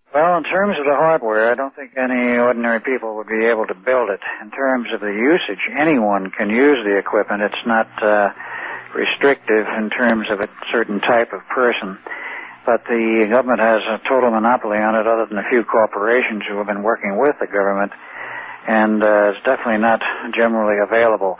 Well, in terms of the hardware, I don't think any ordinary people would be able to build it. In terms of the usage, anyone can use the equipment. It's not restrictive in terms of a certain type of person. But the government has a total monopoly on it other than a few corporations who have been working with the government, and it's definitely not generally available.